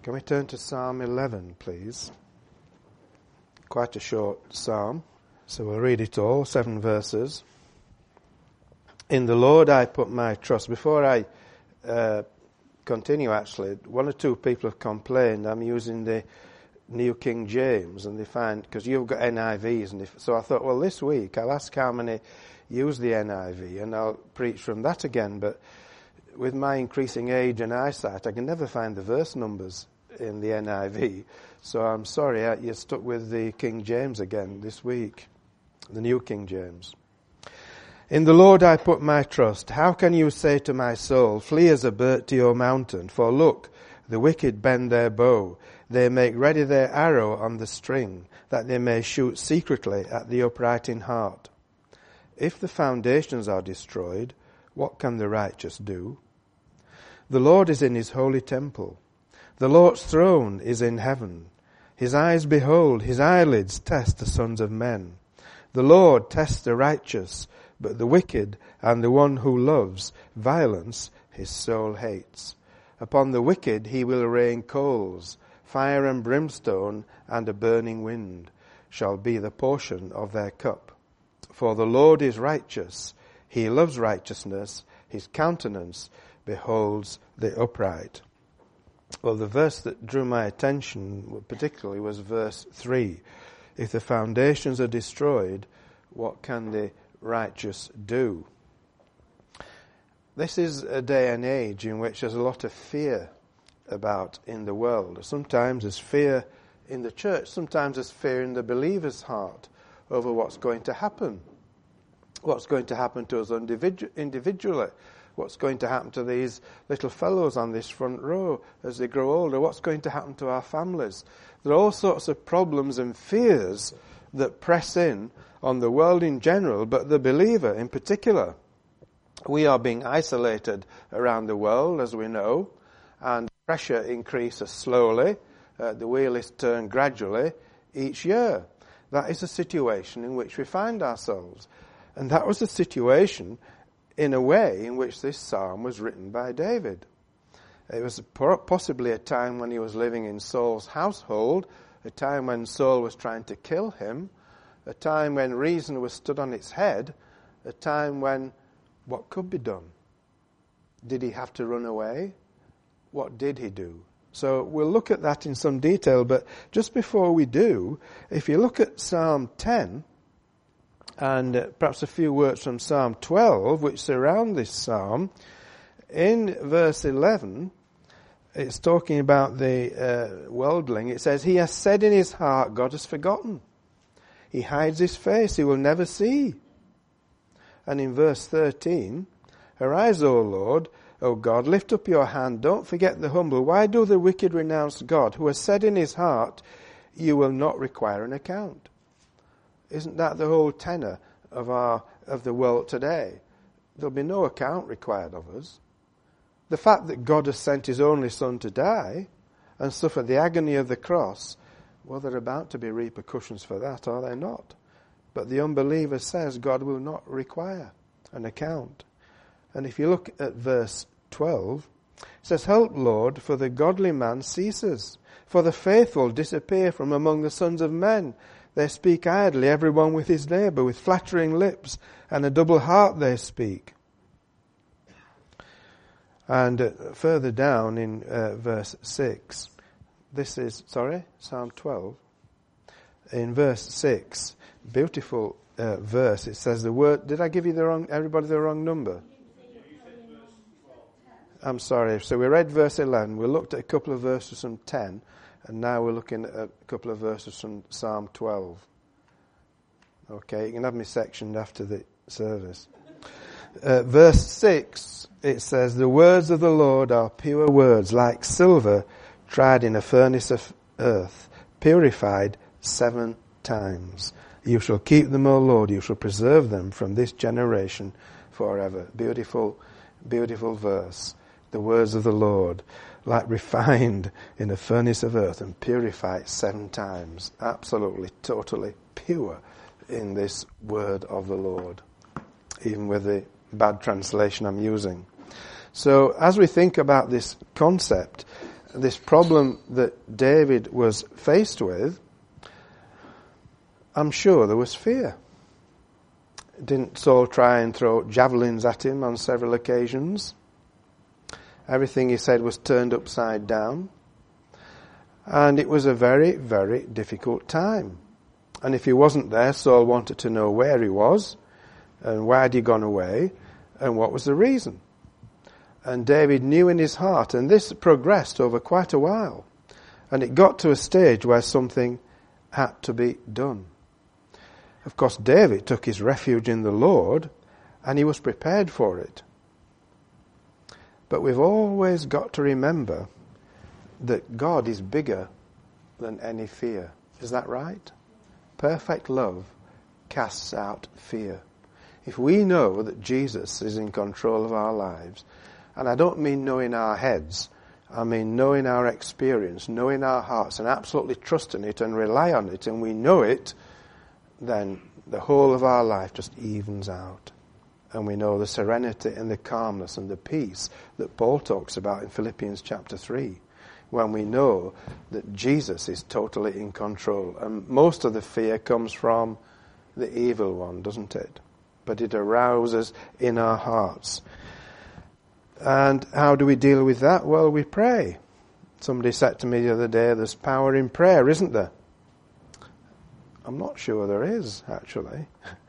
Can we turn to Psalm 11, please? Quite a short psalm, so we'll read it all, 7 verses. In the Lord I put my trust. Before I continue, actually, one or two people have complained I'm using the New King James, and they find, because you've got NIVs, and so I thought, well, this week I'll ask how many use the NIV, and I'll preach from that again, but with my increasing age and eyesight, I can never find the verse numbers in the NIV. So I'm sorry, you're stuck with the King James again this week, the New King James. In the Lord I put my trust. How can you say to my soul, flee as a bird to your mountain? For look, the wicked bend their bow. They make ready their arrow on the string, that they may shoot secretly at the upright in heart. If the foundations are destroyed, what can the righteous do? The Lord is in his holy temple. The Lord's throne is in heaven. His eyes behold, his eyelids test the sons of men. The Lord tests the righteous, but the wicked and the one who loves violence his soul hates. Upon the wicked he will rain coals, fire and brimstone and a burning wind shall be the portion of their cup. For the Lord is righteous, he loves righteousness, his countenance beholds the upright. Well, the verse that drew my attention particularly was verse 3. If the foundations are destroyed, what can the righteous do? This is a day and age in which there's a lot of fear about in the world. Sometimes there's fear in the church, sometimes there's fear in the believer's heart over what's going to happen. What's going to happen to us individually? What's going to happen to these little fellows on this front row as they grow older? What's going to happen to our families? There are all sorts of problems and fears that press in on the world in general, but the believer in particular. We are being isolated around the world, as we know, and pressure increases slowly. The wheel is turned gradually each year. That is the situation in which we find ourselves. And that was the situation, in a way, in which this psalm was written by David. It was possibly a time when he was living in Saul's household, a time when Saul was trying to kill him, a time when reason was stood on its head, a time when what could be done? Did he have to run away? What did he do? So we'll look at that in some detail, but just before we do, if you look at Psalm 10, and perhaps a few words from Psalm 12, which surround this psalm, in verse 11, it's talking about the worldling. It says, he has said in his heart, God has forgotten. He hides his face, he will never see. And in verse 13, arise, O Lord, O God, lift up your hand, don't forget the humble. Why do the wicked renounce God, who has said in his heart, you will not require an account? Isn't that the whole tenor of the world today? There'll be no account required of us. The fact that God has sent his only Son to die and suffer the agony of the cross, well, there are about to be repercussions for that, are there not? But the unbeliever says God will not require an account. And if you look at verse 12, it says, help, Lord, for the godly man ceases, for the faithful disappear from among the sons of men. They speak idly, everyone with his neighbour, with flattering lips, and a double heart they speak. And further down in verse 6, this is, Psalm 12. In verse 6, beautiful verse, it says the word, did I give you everybody the wrong number? I'm sorry, so we read verse 11, we looked at a couple of verses from 10, and now we're looking at a couple of verses from Psalm 12. Okay, you can have me sectioned after the service. Verse 6, it says, the words of the Lord are pure words, like silver tried in a furnace of earth, purified 7 times. You shall keep them, O Lord, you shall preserve them from this generation forever. Beautiful, beautiful verse. The words of the Lord, like refined in a furnace of earth and purified 7 times. Absolutely, totally pure in this word of the Lord, even with the bad translation I'm using. So as we think about this concept, this problem that David was faced with, I'm sure there was fear. Didn't Saul try and throw javelins at him on several occasions? Everything he said was turned upside down. And it was a very, very difficult time. And if he wasn't there, Saul wanted to know where he was, and why had he gone away, and what was the reason. And David knew in his heart, and this progressed over quite a while. And it got to a stage where something had to be done. Of course, David took his refuge in the Lord, and he was prepared for it. But we've always got to remember that God is bigger than any fear. Is that right? Perfect love casts out fear. If we know that Jesus is in control of our lives, and I don't mean knowing our heads, I mean knowing our experience, knowing our hearts, and absolutely trusting it and rely on it, and we know it, then the whole of our life just evens out. And we know the serenity and the calmness and the peace that Paul talks about in Philippians chapter 3, when we know that Jesus is totally in control. And most of the fear comes from the evil one, doesn't it? But it arouses in our hearts. And how do we deal with that? Well, we pray. Somebody said to me the other day, there's power in prayer, isn't there? I'm not sure there is, actually.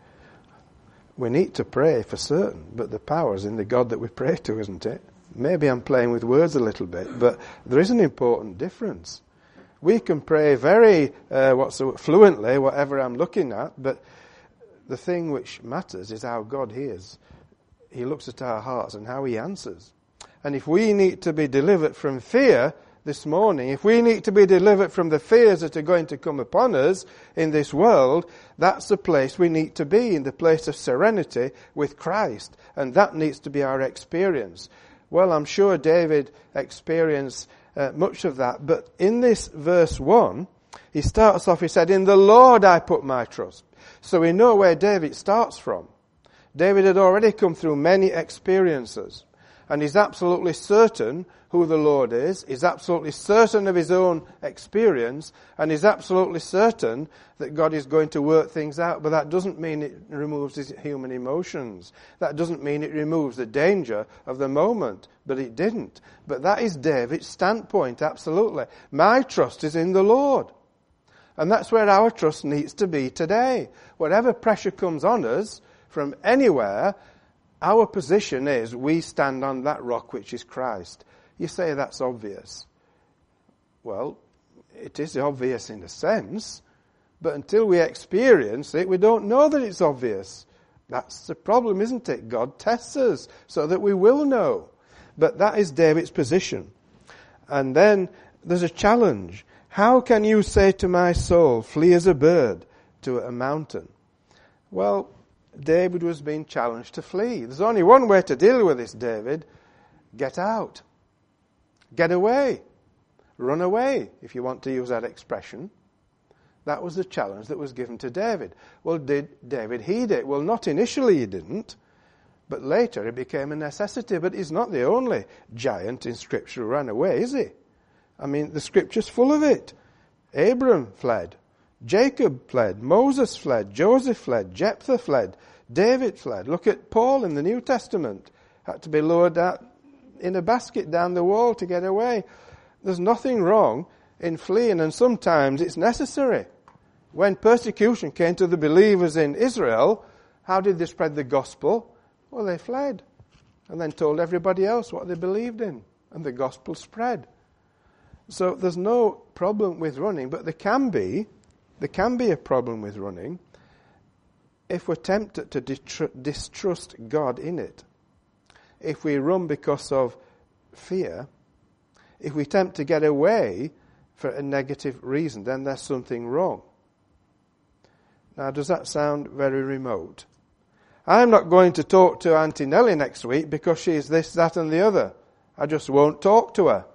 We need to pray for certain, but the power's in the God that we pray to, isn't it? Maybe I'm playing with words a little bit, but there is an important difference. We can pray very fluently, whatever I'm looking at, but the thing which matters is how God hears. He looks at our hearts and how he answers. And if we need to be delivered from fear this morning, if we need to be delivered from the fears that are going to come upon us in this world, that's the place we need to be, in the place of serenity with Christ. And that needs to be our experience. Well, I'm sure David experienced much of that. But in this verse 1, he starts off, he said, "In the Lord I put my trust." So we know where David starts from. David had already come through many experiences. And he's absolutely certain who the Lord is. He's absolutely certain of his own experience. And he's absolutely certain that God is going to work things out. But that doesn't mean it removes his human emotions. That doesn't mean it removes the danger of the moment. But it didn't. But that is David's standpoint, absolutely. My trust is in the Lord. And that's where our trust needs to be today. Whatever pressure comes on us from anywhere, our position is we stand on that rock which is Christ. You say that's obvious. Well, it is obvious in a sense, but until we experience it, we don't know that it's obvious. That's the problem, isn't it? God tests us so that we will know. But that is David's position. And then there's a challenge. How can you say to my soul, flee as a bird to a mountain? Well, David was being challenged to flee. There's only one way to deal with this, David. Get out. Get away. Run away, if you want to use that expression. That was the challenge that was given to David. Well, did David heed it? Well, not initially he didn't, but later it became a necessity. But he's not the only giant in Scripture who ran away, is he? I mean, the Scripture's full of it. Abram fled. Jacob fled, Moses fled, Joseph fled, Jephthah fled, David fled. Look at Paul in the New Testament. Had to be lowered out in a basket down the wall to get away. There's nothing wrong in fleeing, and sometimes it's necessary. When persecution came to the believers in Israel, how did they spread the gospel? Well, they fled and then told everybody else what they believed in, and the gospel spread. So there's no problem with running, but there can be a problem with running if we're tempted to distrust God in it. If we run because of fear, if we attempt to get away for a negative reason, then there's something wrong. Now, does that sound very remote? I'm not going to talk to Auntie Nellie next week because she's this, that and the other. I just won't talk to her.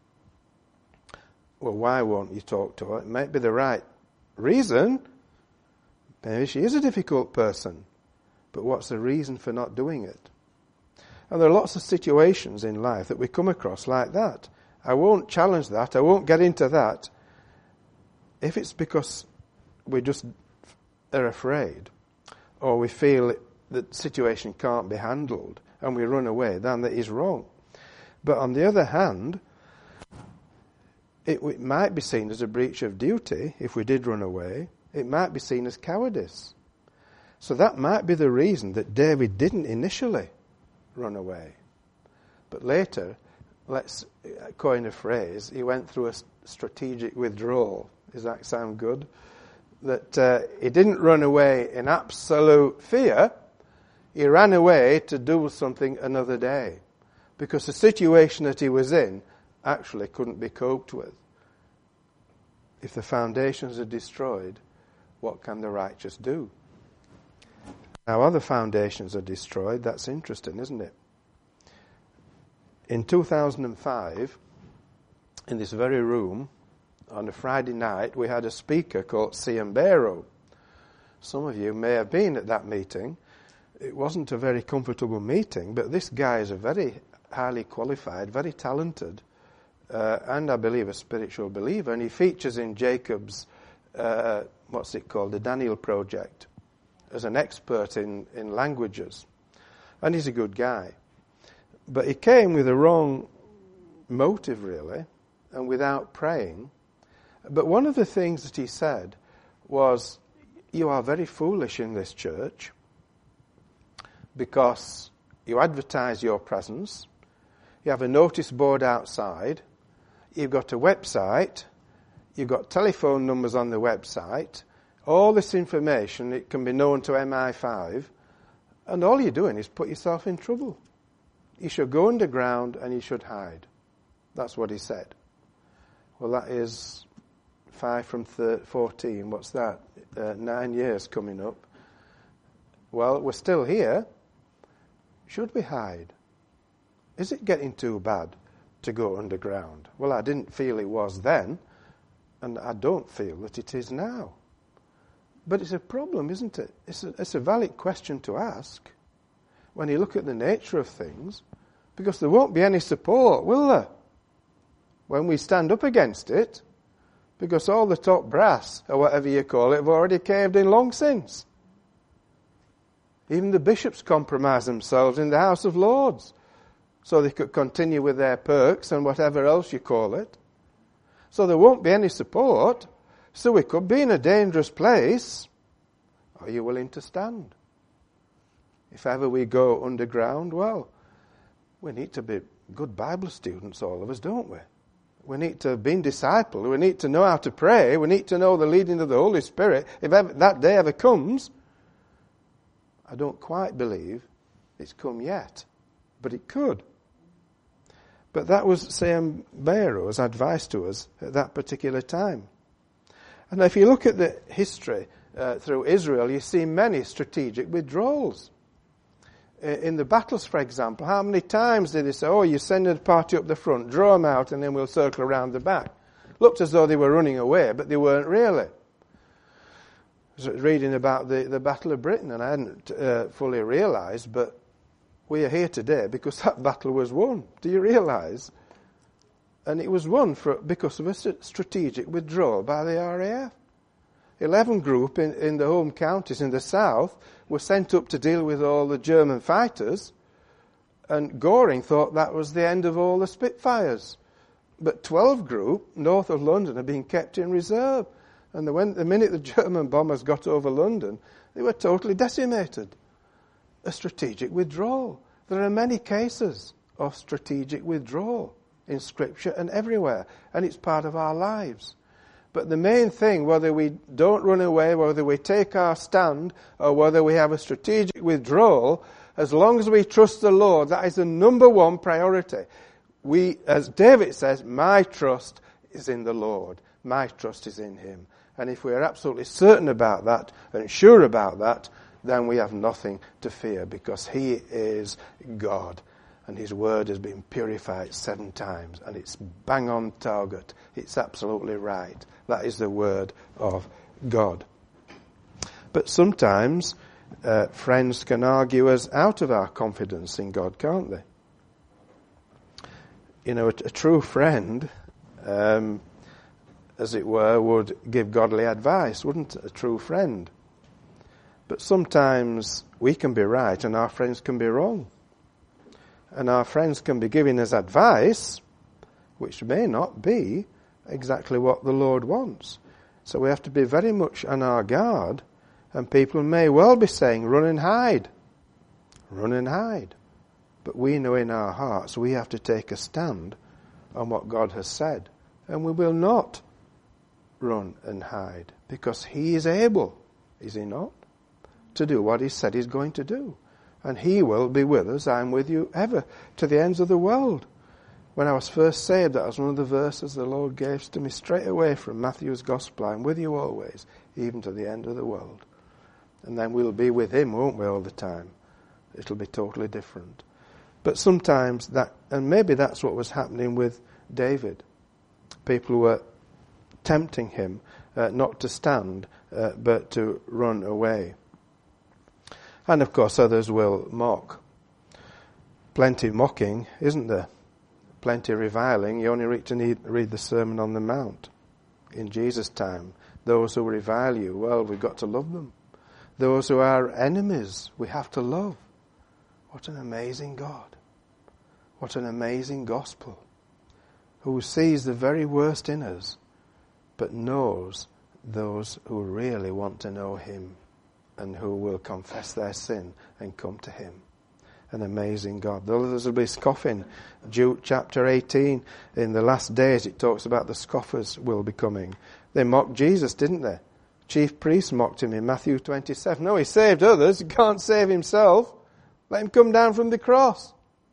Well, why won't you talk to her? It might be the right reason. Maybe she is a difficult person. But what's the reason for not doing it? And there are lots of situations in life that we come across like that. I won't challenge that. I won't get into that. If it's because we just are afraid, or we feel the situation can't be handled, and we run away, then that is wrong. But on the other hand, it might be seen as a breach of duty if we did run away. It might be seen as cowardice. So that might be the reason that David didn't initially run away. But later, let's coin a phrase, he went through a strategic withdrawal. Does that sound good? That he didn't run away in absolute fear. He ran away to do something another day. Because the situation that he was in actually couldn't be coped with. If the foundations are destroyed, what can the righteous do? Now, other foundations are destroyed. That's interesting, isn't it? In 2005, in this very room, on a Friday night, we had a speaker called C.M. Barrow. Some of you may have been at that meeting. It wasn't a very comfortable meeting, but this guy is a very highly qualified, very talented, and I believe a spiritual believer, and he features in Jacob's, what's it called, the Daniel Project, as an expert in languages. And he's a good guy. But he came with a wrong motive, really, and without praying. But one of the things that he said was, you are very foolish in this church because you advertise your presence, you have a notice board outside, you've got a website, you've got telephone numbers on the website, all this information, it can be known to MI5, and all you're doing is put yourself in trouble. You should go underground and you should hide. That's what he said. Well, that is 5 from 14. What's that? 9 years coming up. Well, we're still here. Should we hide? Is it getting too bad to go underground? Well, I didn't feel it was then, and I don't feel that it is now. But it's a problem, isn't it? It's a valid question to ask when you look at the nature of things, because there won't be any support, will there, when we stand up against it, because all the top brass, or whatever you call it, have already caved in long since. Even the bishops compromised themselves in the House of Lords so they could continue with their perks and whatever else you call it. So there won't be any support, so we could be in a dangerous place. Are you willing to stand? If ever we go underground, well, we need to be good Bible students, all of us, don't we? We need to have been discipled. We need to know how to pray. We need to know the leading of the Holy Spirit. If ever, that day ever comes, I don't quite believe it's come yet, but it could. But that was C.M. Barrow's advice to us at that particular time. And if you look at the history through Israel, you see many strategic withdrawals. In the battles, for example, how many times did they say, oh, you send a party up the front, draw them out, and then we'll circle around the back? Looked as though they were running away, but they weren't really. I was reading about the Battle of Britain, and I hadn't fully realised, but we are here today because that battle was won. Do you realise? And it was won because of a strategic withdrawal by the RAF. 11 group in the home counties in the south were sent up to deal with all the German fighters, and Goring thought that was the end of all the Spitfires. But 12 group north of London are being kept in reserve. And the minute the German bombers got over London, they were totally decimated. A strategic withdrawal. There are many cases of strategic withdrawal in Scripture and everywhere, and it's part of our lives. But the main thing, whether we don't run away, whether we take our stand, or whether we have a strategic withdrawal, as long as we trust the Lord, that is the number one priority. We, as David says, my trust is in the Lord. My trust is in Him. And if we are absolutely certain about that and sure about that, then we have nothing to fear because He is God. And His word has been purified 7 times. And it's bang on target. It's absolutely right. That is the word of God. But sometimes friends can argue us out of our confidence in God, can't they? a true friend, as it were, would give godly advice, wouldn't a true friend? But sometimes we can be right and our friends can be wrong. And our friends can be giving us advice which may not be exactly what the Lord wants. So we have to be very much on our guard, and people may well be saying, run and hide. Run and hide. But we know in our hearts we have to take a stand on what God has said. And we will not run and hide, because He is able, is He not, to do what He said He's going to do. And He will be with us, I'm with you ever, to the ends of the world. When I was first saved, that was one of the verses the Lord gave to me straight away from Matthew's Gospel. I'm with you always, even to the end of the world. And then we'll be with Him, won't we, all the time? It'll be totally different. But sometimes that, and maybe that's what was happening with David. People were tempting him not to stand, but to run away. And of course others will mock. Plenty mocking, isn't there? Plenty reviling. You only read the Sermon on the Mount. In Jesus' time, those who revile you, well, we've got to love them. Those who are enemies, we have to love. What an amazing God. What an amazing gospel. Who sees the very worst in us, but knows those who really want to know Him and who will confess their sin and come to Him. An amazing God. Those will be scoffing. Jude chapter 18, in the last days it talks about the scoffers will be coming. They mocked Jesus, didn't they? Chief priests mocked Him in Matthew 27. No, He saved others. He can't save Himself. Let Him come down from the cross.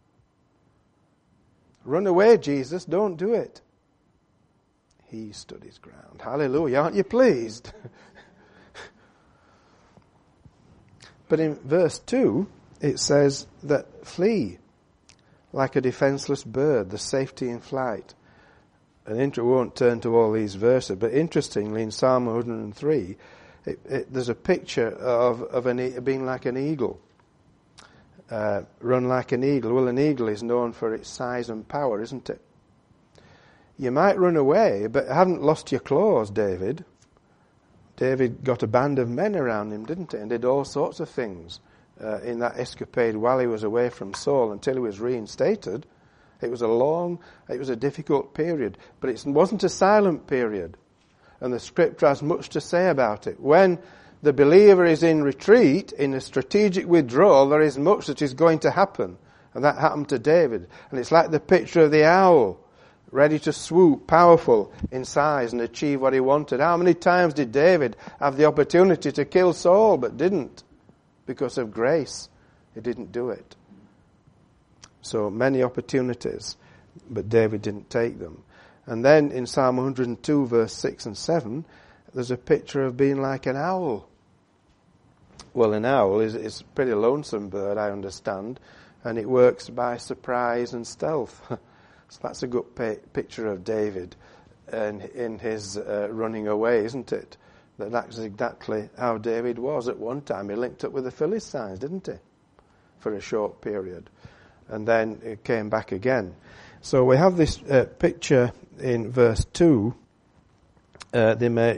Run away, Jesus. Don't do it. He stood His ground. Hallelujah. Aren't you pleased? But in verse 2, it says that flee like a defenseless bird, the safety in flight. And we won't turn to all these verses, but interestingly, in Psalm 103, there's a picture of being like an eagle. Run like an eagle. Well, an eagle is known for its size and power, isn't it? You might run away, but haven't lost your claws, David. David got a band of men around him, didn't he? And did all sorts of things in that escapade while he was away from Saul until he was reinstated. It was a difficult period, but it wasn't a silent period. And the Scripture has much to say about it. When the believer is in retreat, in a strategic withdrawal, there is much that is going to happen. And that happened to David. And it's like the picture of the owl, ready to swoop, powerful in size and achieve what he wanted. How many times did David have the opportunity to kill Saul, but didn't? Because of grace, he didn't do it. So many opportunities, but David didn't take them. And then in Psalm 102, verse 6 and 7, there's a picture of being like an owl. Well, an owl is a pretty lonesome bird, I understand, and it works by surprise and stealth. So that's a good picture of David and in his running away, isn't it? That's exactly how David was at one time. He linked up with the Philistines, didn't he? For a short period. And then it came back again. So we have this picture in verse 2. Verse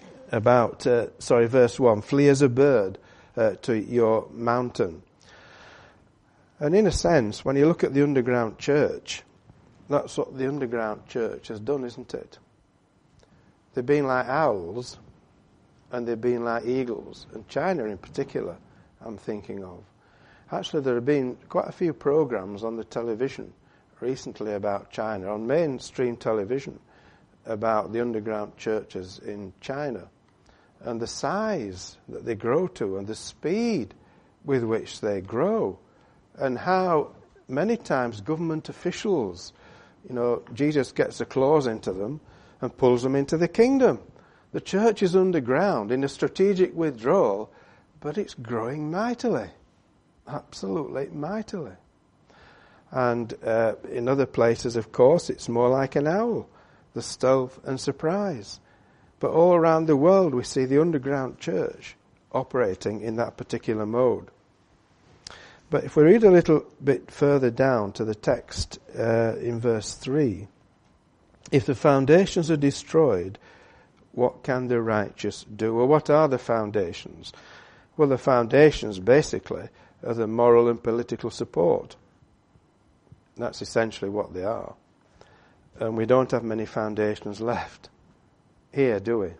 1. Flee as a bird to your mountain. And in a sense, when you look at the underground church, that's what the underground church has done, isn't it? They've been like owls, and they've been like eagles. And China in particular, I'm thinking of. Actually, there have been quite a few programs on the television recently about China, on mainstream television, about the underground churches in China, and the size that they grow to, and the speed with which they grow, and how many times government officials, Jesus gets a claws into them and pulls them into the kingdom. The church is underground in a strategic withdrawal, but it's growing mightily. Absolutely mightily. And in other places, of course, it's more like an owl, the stealth and surprise. But all around the world, we see the underground church operating in that particular mode. But if we read a little bit further down to the text in verse 3, if the foundations are destroyed, what can the righteous do? Well, what are the foundations? Well, the foundations basically are the moral and political support. That's essentially what they are. And we don't have many foundations left here, do we?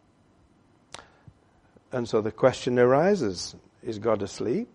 And so the question arises, is God asleep?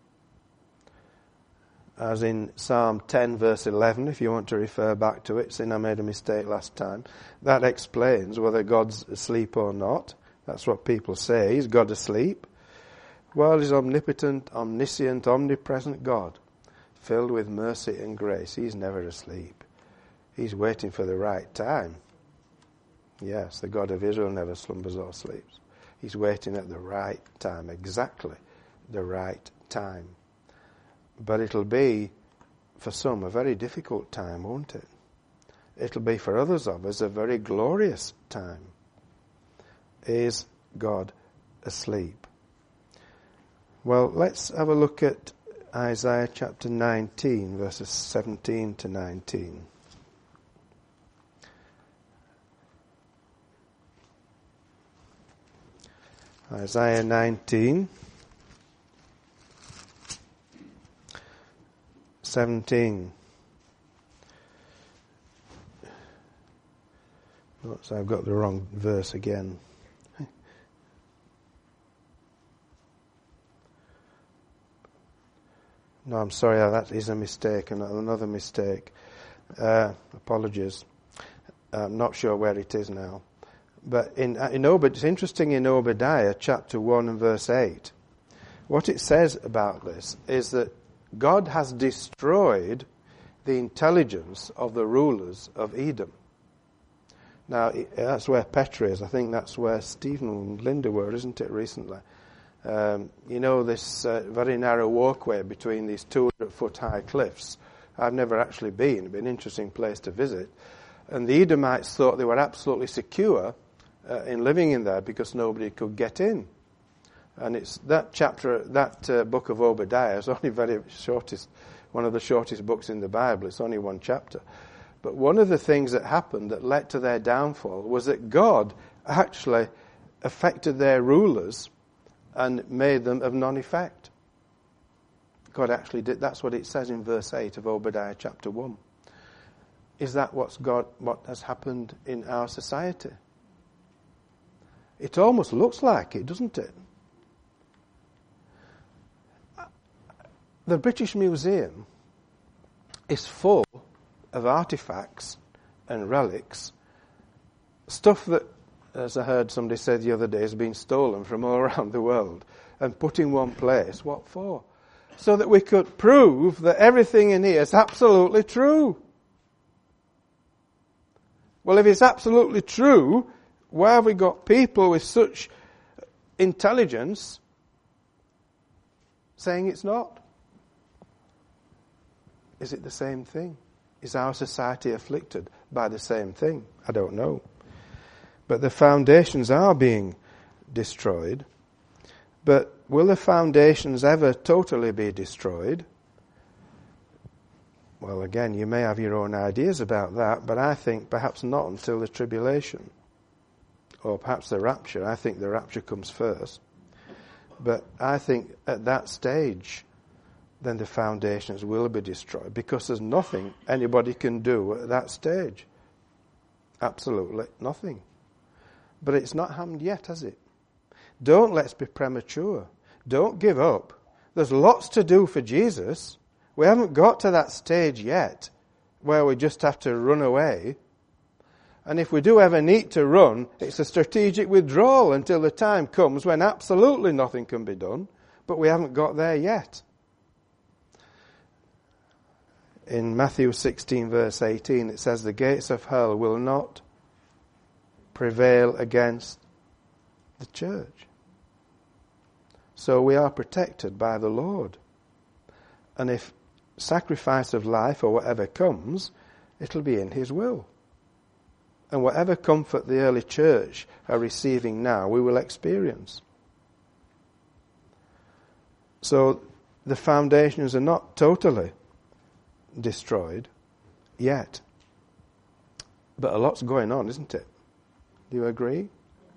As in Psalm 10 verse 11, if you want to refer back to it, since I made a mistake last time, that explains whether God's asleep or not. That's what people say. Is God asleep? Well, He's omnipotent, omniscient, omnipresent God, filled with mercy and grace. He's never asleep. He's waiting for the right time. Yes, the God of Israel never slumbers or sleeps. He's waiting at the right time, exactly the right time. But it'll be, for some, a very difficult time, won't it? It'll be, for others of us, a very glorious time. Is God asleep? Well, let's have a look at Isaiah chapter 19, verses 17 to 19. Isaiah 19, 17. Oops, I've got the wrong verse again. No, I'm sorry, that is a mistake, another mistake. Apologies. I'm not sure where it is now. But it's interesting in Obadiah chapter 1 and verse 8. What it says about this is that God has destroyed the intelligence of the rulers of Edom. Now, that's where Petra is. I think that's where Stephen and Linda were, isn't it, recently? This very narrow walkway between these 200-foot high cliffs. I've never actually been. It'd be an interesting place to visit. And the Edomites thought they were absolutely secure in living in there because nobody could get in. And it's that chapter, that book of Obadiah is only one of the shortest books in the Bible. It's only one chapter. But one of the things that happened that led to their downfall was that God actually affected their rulers and made them of none effect. God actually did. That's what it says in verse 8 of Obadiah chapter 1. Is that what has happened in our society? It almost looks like it, doesn't it? The British Museum is full of artifacts and relics, stuff that, as I heard somebody say the other day, has been stolen from all around the world and put in one place. What for? So that we could prove that everything in here is absolutely true. Well, if it's absolutely true, why have we got people with such intelligence saying it's not? Is it the same thing? Is our society afflicted by the same thing? I don't know. But the foundations are being destroyed. But will the foundations ever totally be destroyed? Well, again, you may have your own ideas about that, but I think perhaps not until the tribulation. Or perhaps the rapture. I think the rapture comes first. But I think at that stage, then the foundations will be destroyed, because there's nothing anybody can do at that stage. Absolutely nothing. But it's not happened yet, has it? Let's be premature. Don't give up. There's lots to do for Jesus. We haven't got to that stage yet where we just have to run away. And if we do ever need to run, it's a strategic withdrawal until the time comes when absolutely nothing can be done. But we haven't got there yet. In Matthew 16 verse 18 it says, the gates of hell will not prevail against the church. So we are protected by the Lord. And if sacrifice of life or whatever comes, it'll be in His will. And whatever comfort the early church are receiving now, we will experience. So the foundations are not totally destroyed yet. But a lot's going on, isn't it? Do you agree?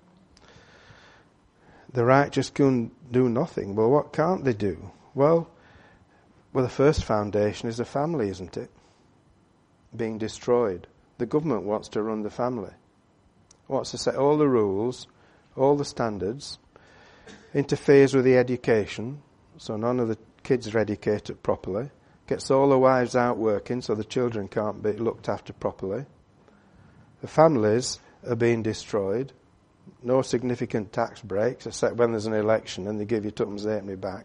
The righteous can do nothing. Well, what can't they do? Well, the first foundation is a family, isn't it? Being destroyed. The government wants to run the family. Wants to set all the rules, all the standards, interferes with the education, so none of the kids are educated properly, gets all the wives out working so the children can't be looked after properly. The families are being destroyed. No significant tax breaks, except when there's an election and they give you tuppence halfpenny back.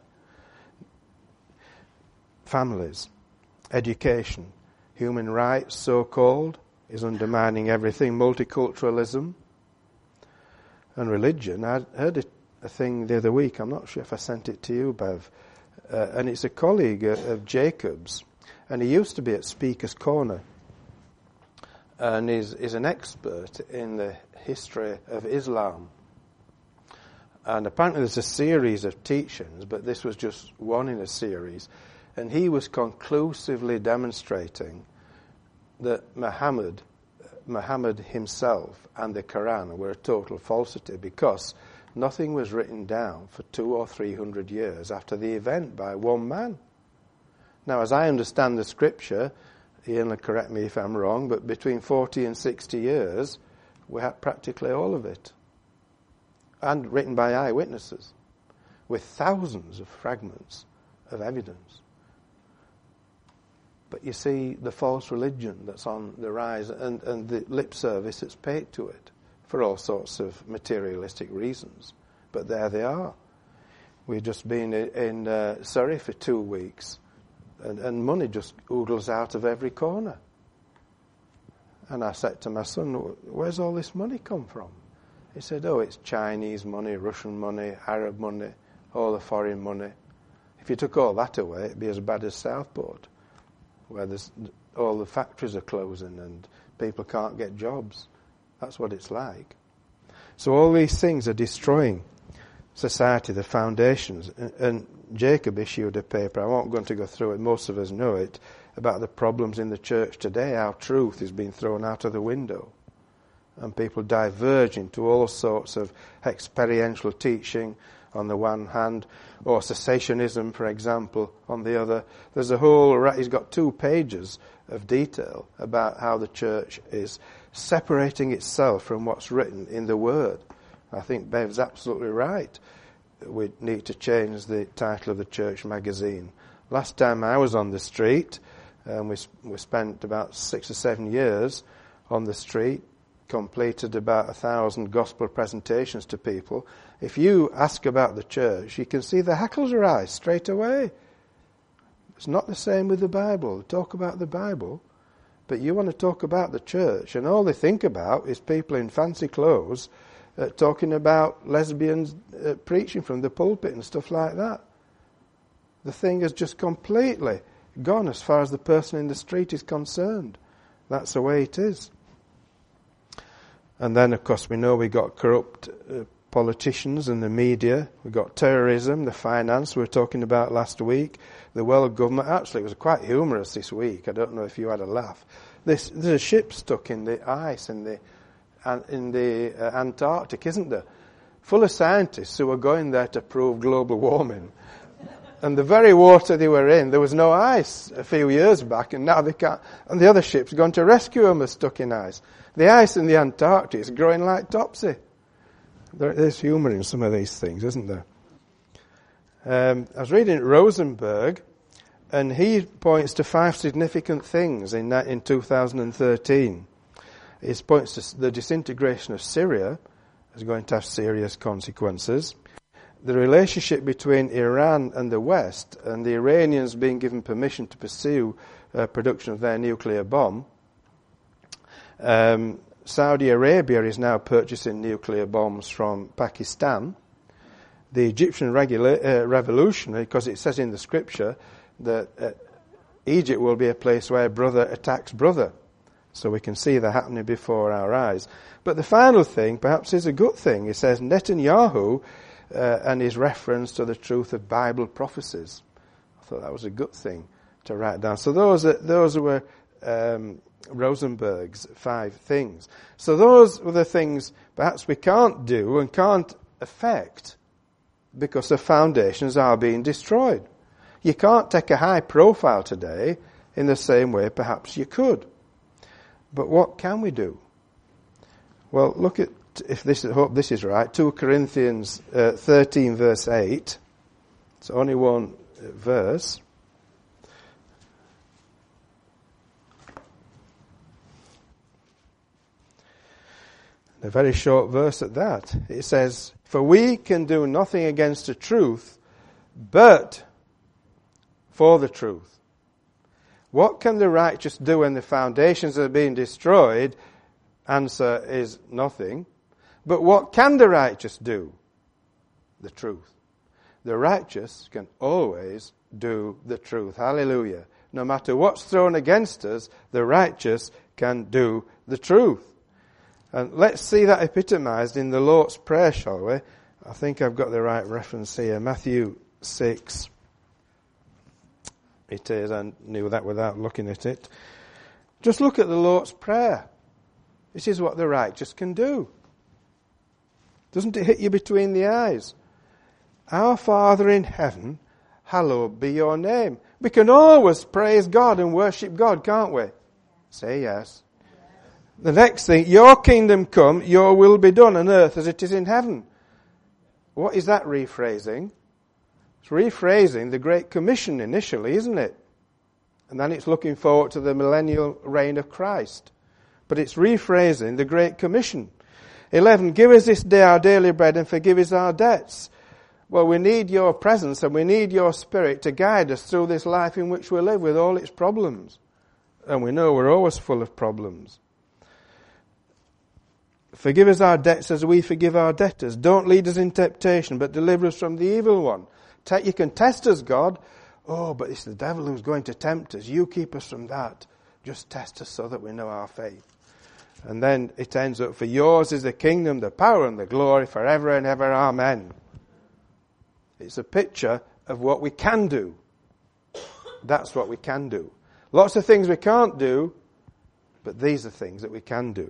Families, education, human rights, so-called, is undermining everything. Multiculturalism and religion. I heard a thing the other week. I'm not sure if I sent it to you, Bev. And it's a colleague of Jacob's. And he used to be at Speaker's Corner. And is an expert in the history of Islam. And apparently there's a series of teachings, but this was just one in a series. And he was conclusively demonstrating that Muhammad himself and the Quran were a total falsity, because nothing was written down for 200 or 300 years after the event by one man. Now, as I understand the scripture, Ian will correct me if I'm wrong, but between 40 and 60 years, we had practically all of it. And written by eyewitnesses, with thousands of fragments of evidence. But you see the false religion that's on the rise, and the lip service that's paid to it for all sorts of materialistic reasons. But there they are. We've just been in Surrey for 2 weeks, and money just oodles out of every corner. And I said to my son, where's all this money come from? He said, it's Chinese money, Russian money, Arab money, all the foreign money. If you took all that away, it'd be as bad as Southport, where all the factories are closing and people can't get jobs. That's what it's like. So all these things are destroying society, the foundations. And Jacob issued a paper, I won't go through it, most of us know it, about the problems in the church today, how truth is being thrown out of the window. And people diverge into all sorts of experiential teaching on the one hand, or cessationism, for example, on the other. There's a whole, he's got 2 pages of detail about how the church is separating itself from what's written in the Word. I think Bev's absolutely right. We need to change the title of the church magazine. Last time I was on the street, we spent about 6 or 7 years on the street, completed about 1,000 gospel presentations to people. If you ask about the church, you can see the hackles rise straight away. It's not the same with the Bible. Talk about the Bible, but you want to talk about the church, and all they think about is people in fancy clothes talking about lesbians preaching from the pulpit and stuff like that. The thing has just completely gone as far as the person in the street is concerned. That's the way it is. And then, of course, we know we got corrupt politicians and the media. We got terrorism, the finance we were talking about last week, the world government. Actually, it was quite humorous this week. I don't know if you had a laugh. There's a ship stuck in the ice in the Antarctic, isn't there? Full of scientists who were going there to prove global warming. And the very water they were in, there was no ice a few years back, and now they can't. And the other ship's gone to rescue them are stuck in ice. The ice in the Antarctic is growing like topsy. There's humour in some of these things, isn't there? I was reading Rosenberg, and he points to 5 significant things in 2013. He points to the disintegration of Syria is going to have serious consequences. The relationship between Iran and the West, and the Iranians being given permission to pursue production of their nuclear bomb. Saudi Arabia is now purchasing nuclear bombs from Pakistan. The Egyptian revolution, because it says in the scripture that Egypt will be a place where brother attacks brother. So we can see that happening before our eyes. But the final thing, perhaps, is a good thing. It says Netanyahu and his reference to the truth of Bible prophecies. I thought that was a good thing to write down. So those were Rosenberg's 5 things. So those were the things perhaps we can't do and can't affect because the foundations are being destroyed. You can't take a high profile today in the same way perhaps you could. But what can we do? Well, look at, I hope this is right, 2 Corinthians 13 verse 8. It's only one verse. A very short verse at that. It says, "For we can do nothing against the truth, but for the truth." What can the righteous do when the foundations are being destroyed? Answer is nothing. But what can the righteous do? The truth. The righteous can always do the truth. Hallelujah. No matter what's thrown against us, the righteous can do the truth. And let's see that epitomized in the Lord's Prayer, shall we? I think I've got the right reference here. Matthew 6. It is. I knew that without looking at it. Just look at the Lord's Prayer. This is what the righteous can do. Doesn't it hit you between the eyes? Our Father in heaven, hallowed be your name. We can always praise God and worship God, can't we? Say yes. The next thing, your kingdom come, your will be done on earth as it is in heaven. What is that rephrasing? It's rephrasing the Great Commission initially, isn't it? And then it's looking forward to the millennial reign of Christ. But it's rephrasing the Great Commission. 11, give us this day our daily bread and forgive us our debts. Well, we need your presence and we need your Spirit to guide us through this life in which we live with all its problems. And we know we're always full of problems. Forgive us our debts as we forgive our debtors. Don't lead us in temptation, but deliver us from the evil one. You can test us, God. Oh, but it's the devil who's going to tempt us. You keep us from that. Just test us so that we know our faith. And then it ends up, for yours is the kingdom, the power and the glory forever and ever. Amen. It's a picture of what we can do. That's what we can do. Lots of things we can't do, but these are things that we can do.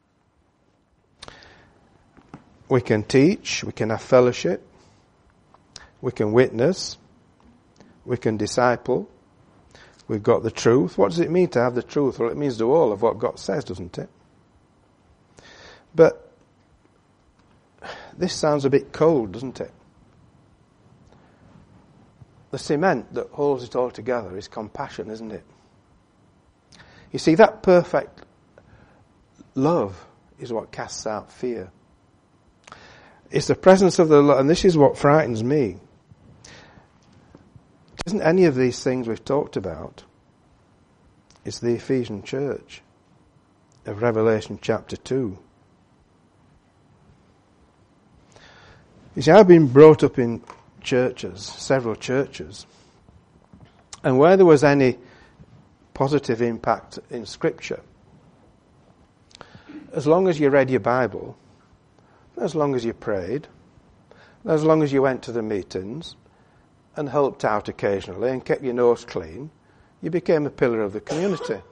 We can teach, we can have fellowship, we can witness, we can disciple, we've got the truth. What does it mean to have the truth? Well, it means do all of what God says, doesn't it? But this sounds a bit cold, doesn't it? The cement that holds it all together is compassion, isn't it? You see, that perfect love is what casts out fear. It's the presence of the Lord, and this is what frightens me. It isn't any of these things we've talked about. It's the Ephesian church of Revelation chapter 2. You see, I've been brought up in churches, several churches, and where there was any positive impact in Scripture, as long as you read your Bible, as long as you prayed, as long as you went to the meetings and helped out occasionally and kept your nose clean, you became a pillar of the community.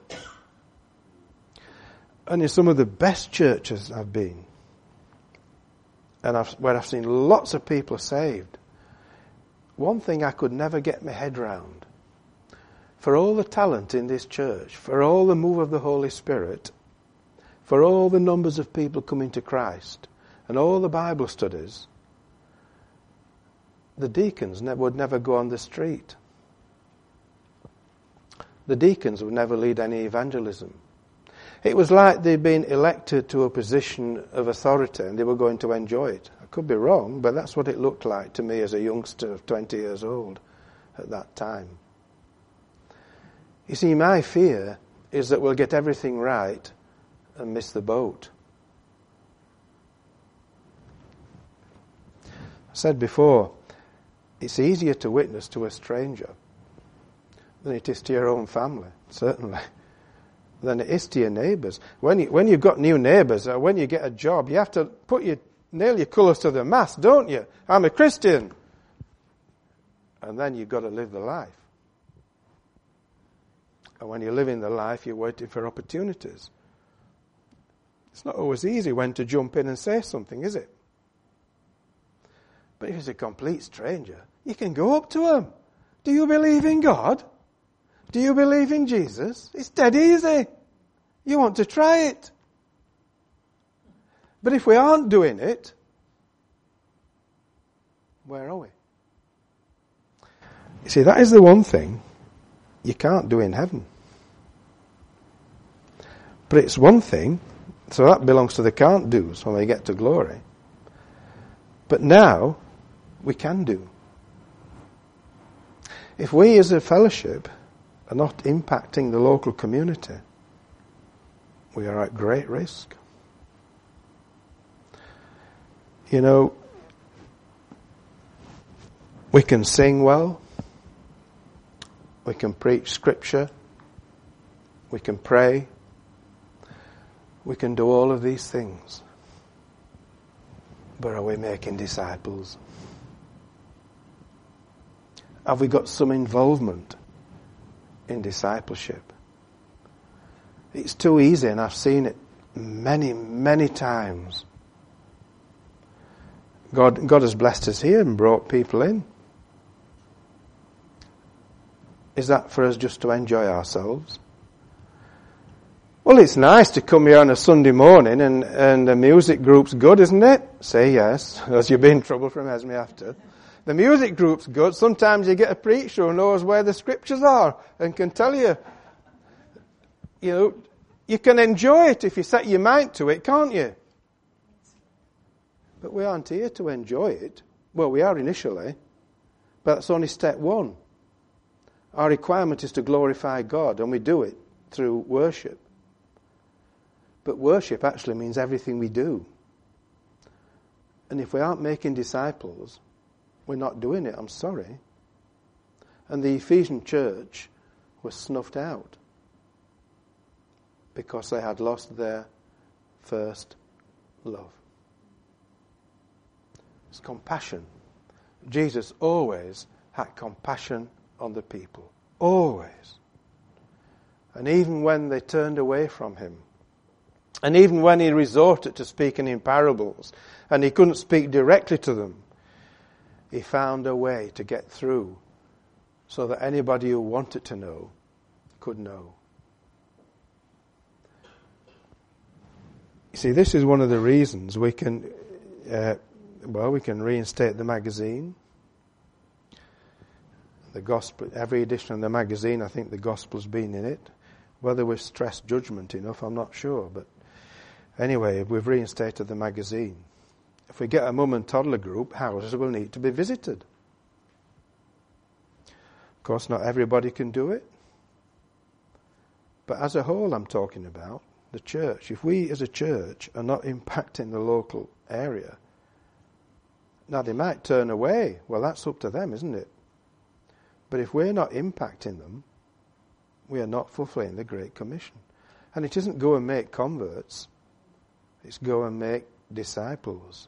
And in some of the best churches I've been, and where I've seen lots of people saved, one thing I could never get my head round, for all the talent in this church, for all the move of the Holy Spirit, for all the numbers of people coming to Christ, and all the Bible studies, the deacons would never go on the street. The deacons would never lead any evangelism. It was like they'd been elected to a position of authority and they were going to enjoy it. I could be wrong, but that's what it looked like to me as a youngster of 20 years old at that time. You see, my fear is that we'll get everything right and miss the boat. I said before, it's easier to witness to a stranger than it is to your own family, certainly, than it is to your neighbours. When you've got new neighbours, or when you get a job, you have to nail your colours to the mast, don't you? I'm a Christian. And then you've got to live the life. And when you're living the life, you're waiting for opportunities. It's not always easy when to jump in and say something, is it? But if it's a complete stranger, you can go up to him. Do you believe in God? Do you believe in Jesus? It's dead easy. You want to try it. But if we aren't doing it, where are we? You see, that is the one thing you can't do in heaven. But it's one thing, so that belongs to the can't do's when we get to glory. But now, we can do. If we as a fellowship are not impacting the local community, we are at great risk. You know, we can sing well, we can preach scripture, we can pray, we can do all of these things. But are we making disciples? Have we got some involvement in discipleship? It's too easy, and I've seen it many, many times. God has blessed us here and brought people in. Is that for us just to enjoy ourselves? Well, it's nice to come here on a Sunday morning and the music group's good, isn't it? Say yes, as you'll be in trouble from Esme after. The music group's good. Sometimes you get a preacher who knows where the scriptures are and can tell you. You know, you can enjoy it if you set your mind to it, can't you? But we aren't here to enjoy it. Well, we are initially, but that's only step one. Our requirement is to glorify God, and we do it through worship. But worship actually means everything we do. And if we aren't making disciples, we're not doing it, I'm sorry. And the Ephesian church was snuffed out because they had lost their first love. It's compassion. Jesus always had compassion on the people. Always. And even when they turned away from him, and even when he resorted to speaking in parables, and he couldn't speak directly to them, he found a way to get through so that anybody who wanted to know could know. You see, this is one of the reasons we can reinstate the magazine. The gospel, every edition of the magazine, I think the gospel's been in it. Whether we've stressed judgment enough, I'm not sure. But anyway, we've reinstated the magazine. If we get a mum and toddler group, houses will need to be visited. Of course, not everybody can do it. But as a whole, I'm talking about the church. If we as a church are not impacting the local area, now they might turn away. Well, that's up to them, isn't it? But if we're not impacting them, we are not fulfilling the Great Commission. And it isn't go and make converts. It's go and make disciples.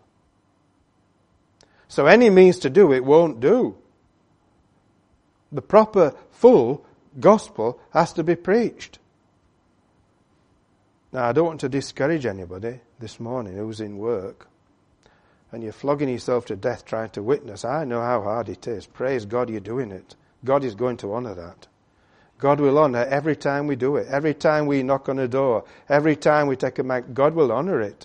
So any means to do it won't do. The proper, full gospel has to be preached. Now, I don't want to discourage anybody this morning who's in work and you're flogging yourself to death trying to witness. I know how hard it is. Praise God you're doing it. God is going to honour that. God will honour every time we do it. Every time we knock on a door. Every time we take a mic. God will honour it.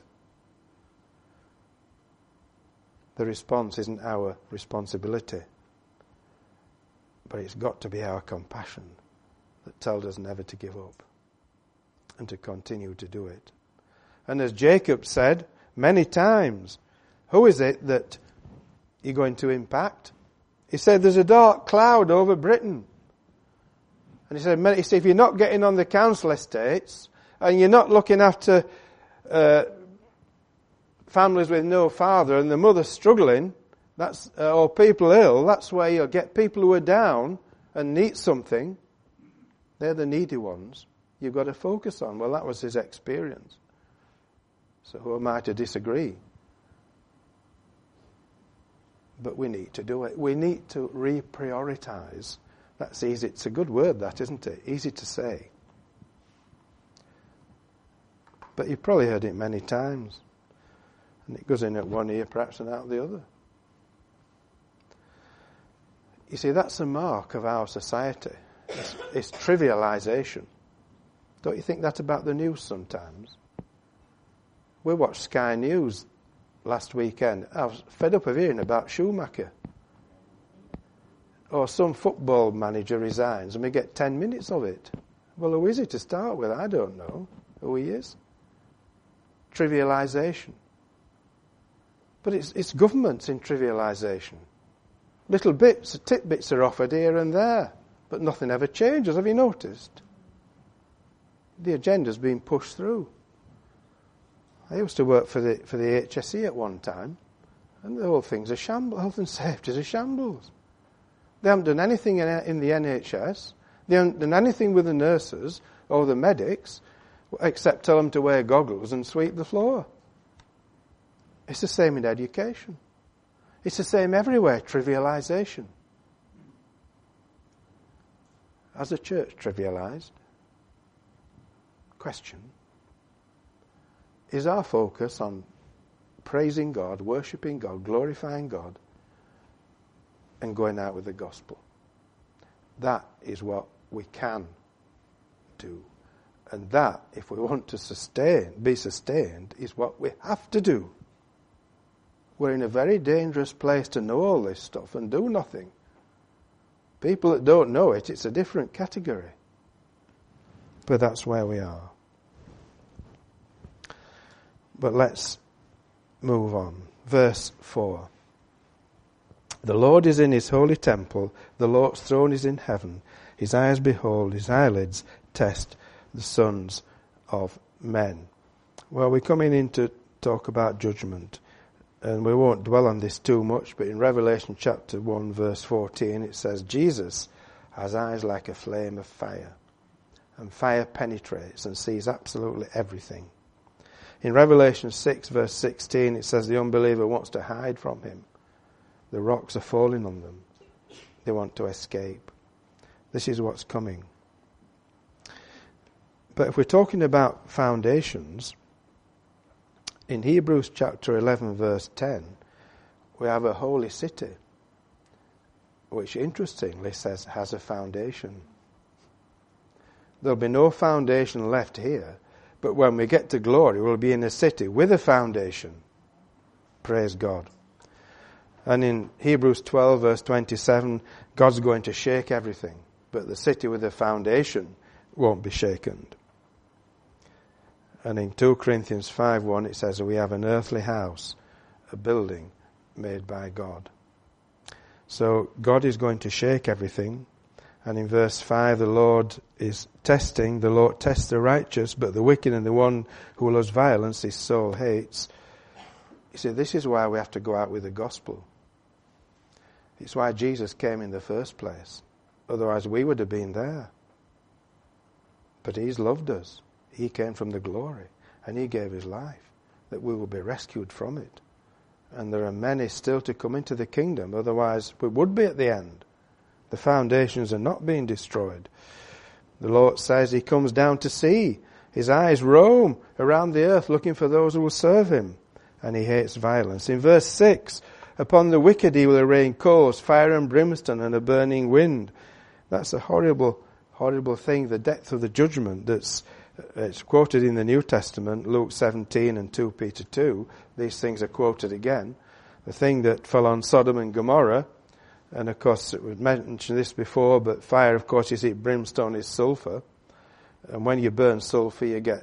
The response isn't our responsibility. But it's got to be our compassion that tells us never to give up and to continue to do it. And as Jacob said many times, who is it that you're going to impact? He said there's a dark cloud over Britain. And he said, if you're not getting on the council estates and you're not looking after families with no father and the mother struggling, that's or people ill, that's where you'll get people who are down and need something. They're the needy ones you've got to focus on. Well, that was his experience. So who am I to disagree? But we need to do it. We need to reprioritize That's easy. It's a good word, that, isn't it? Easy to say. But you've probably heard it many times. And it goes in at one ear perhaps and out the other. You see, that's a mark of our society. It's trivialization. Don't you think that about the news sometimes? We watched Sky News last weekend. I was fed up of hearing about Schumacher. Or some football manager resigns and we get 10 minutes of it. Well, who is he to start with? I don't know who he is. Trivialization. But it's governments in trivialization. Little bits, tidbits are offered here and there, but nothing ever changes. Have you noticed? The agenda's been pushed through. I used to work for the HSE at one time, and the whole thing's a shambles. Health and safety is a shambles. They haven't done anything in the NHS. They haven't done anything with the nurses or the medics, except tell them to wear goggles and sweep the floor. It's the same in education. It's the same everywhere, trivialization. Has the church trivialized? Question. Is our focus on praising God, worshipping God, glorifying God, and going out with the gospel? That is what we can do. And that, if we want to be sustained, is what we have to do. We're in a very dangerous place to know all this stuff and do nothing. People that don't know it, it's a different category. But that's where we are. But let's move on. Verse 4. The Lord is in his holy temple. The Lord's throne is in heaven. His eyes behold, his eyelids test the sons of men. Well, we're coming in to talk about judgment. And we won't dwell on this too much, but in Revelation chapter 1 verse 14 it says, Jesus has eyes like a flame of fire. And fire penetrates and sees absolutely everything. In Revelation 6 verse 16 it says the unbeliever wants to hide from him. The rocks are falling on them. They want to escape. This is what's coming. But if we're talking about foundations, in Hebrews chapter 11 verse 10, we have a holy city, which interestingly says has a foundation. There'll be no foundation left here, but when we get to glory, we'll be in a city with a foundation. Praise God. And in Hebrews 12 verse 27, God's going to shake everything, but the city with a foundation won't be shaken. And in 2 Corinthians 5:1 it says we have an earthly house, a building made by God. So God is going to shake everything. And in verse 5 the Lord is testing. The Lord tests the righteous, but the wicked and the one who loves violence his soul hates. You see, this is why we have to go out with the gospel. It's why Jesus came in the first place. Otherwise we would have been there. But he's loved us. He came from the glory, and he gave his life, that we will be rescued from it. And there are many still to come into the kingdom, otherwise we would be at the end. The foundations are not being destroyed. The Lord says he comes down to see. His eyes roam around the earth looking for those who will serve him, and he hates violence. In verse 6, upon the wicked he will rain coals, fire and brimstone, and a burning wind. That's a horrible, horrible thing, the depth of the judgment it's quoted in the New Testament, Luke 17 and 2 Peter 2. These things are quoted again. The thing that fell on Sodom and Gomorrah, and of course we've mentioned this before, but fire, of course, you see, brimstone is sulfur. And when you burn sulfur, you get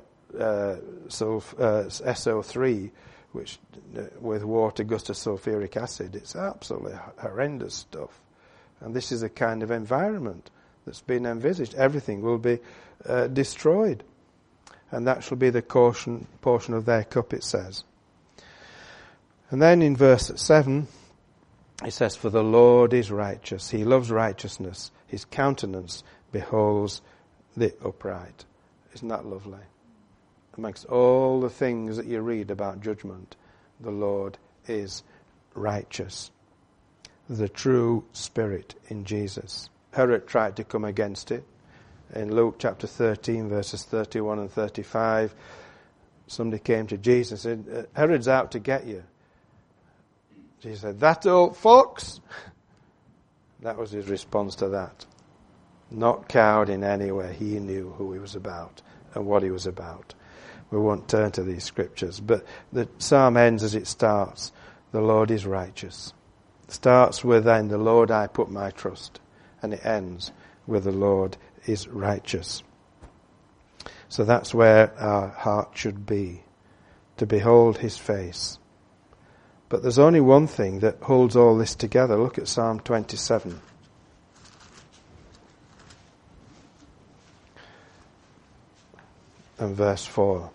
SO3, which with water goes to sulfuric acid. It's absolutely horrendous stuff. And this is the kind of environment that's been envisaged. Everything will be destroyed. And that shall be the portion of their cup, it says. And then in verse 7, it says, for the Lord is righteous. He loves righteousness. His countenance beholds the upright. Isn't that lovely? Amongst all the things that you read about judgment, the Lord is righteous. The true spirit in Jesus. Herod tried to come against it. In Luke chapter 13, verses 31 and 35, somebody came to Jesus and said, Herod's out to get you. Jesus said, that old fox? That was his response to that. Not cowed in any way. He knew who he was about and what he was about. We won't turn to these scriptures, but the psalm ends as it starts. The Lord is righteous. It starts with, in the Lord I put my trust. And it ends with, the Lord is righteous. So that's where our heart should be, to behold his face. But there's only one thing that holds all this together. Look at Psalm 27. And verse 4.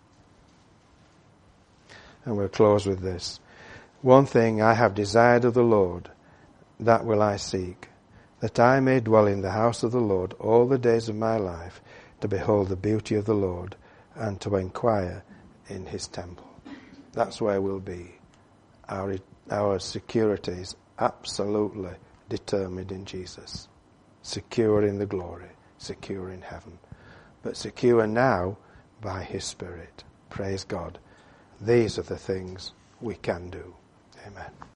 And we'll close with this. One thing I have desired of the Lord, that will I seek, that I may dwell in the house of the Lord all the days of my life, to behold the beauty of the Lord and to inquire in his temple. That's where we'll be. Our security is absolutely determined in Jesus. Secure in the glory, secure in heaven. But secure now by his Spirit. Praise God. These are the things we can do. Amen.